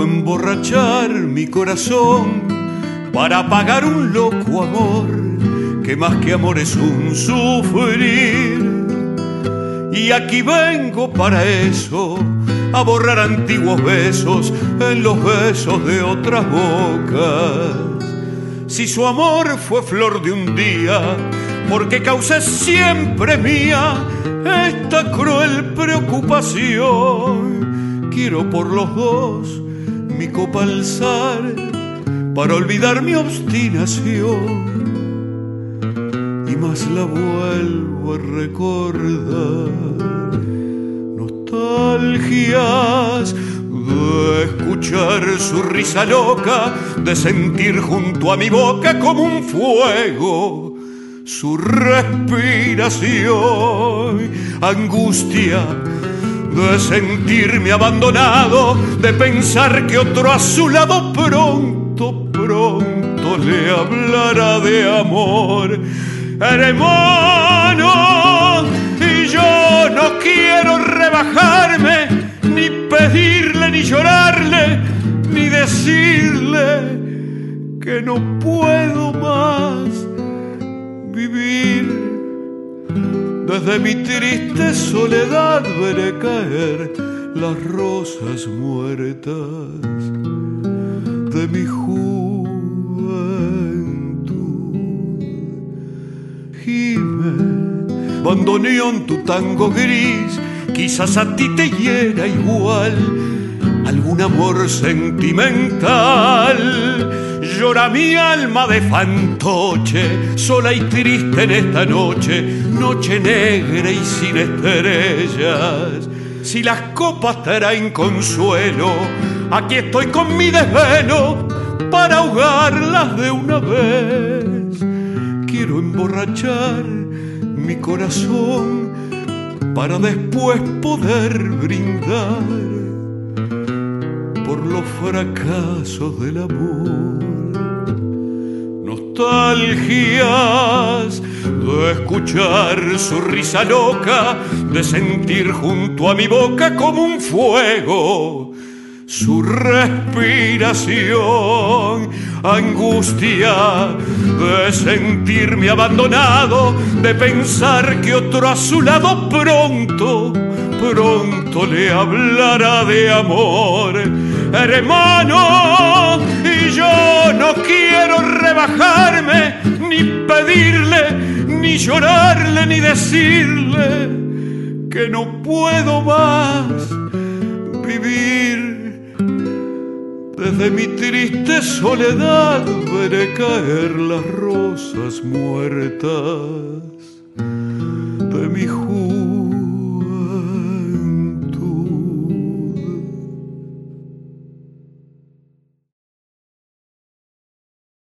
emborrachar mi corazón para pagar un loco amor que más que amor es un sufrir. Y aquí vengo para eso, a borrar antiguos besos en los besos de otras bocas. Si su amor fue flor de un día, porque causé siempre mía esta cruel preocupación. Quiero por los dos mi copa alzar para olvidar mi obstinación, y más la vuelvo a recordar. Nostalgias de escuchar su risa loca, de sentir junto a mi boca como un fuego su respiración. Angustia de sentirme abandonado, de pensar que otro a su lado pronto, pronto le hablará de amor. Hermano, y yo no quiero rebajarme, ni pedirle, ni llorarle, ni decirle que no puedo más vivir. Desde mi triste soledad veré caer las rosas muertas de mi juventud. Gime, bandoneón, tu tango gris, quizás a ti te hiera igual algún amor sentimental. Llora mi alma de fantoche, sola y triste en esta noche, noche negra y sin estrellas. Si las copas traen consuelo, aquí estoy con mi desvelo para ahogarlas de una vez. Quiero emborrachar mi corazón para después poder brindar por los fracasos del amor. Nostalgias de escuchar su risa loca, de sentir junto a mi boca como un fuego su respiración. Angustia de sentirme abandonado, de pensar que otro a su lado pronto, pronto le hablará de amor. Hermano, y yo no quiero rebajarme, ni pedirle, ni llorarle, ni decirle que no puedo más vivir. Desde mi triste soledad veré caer las rosas muertas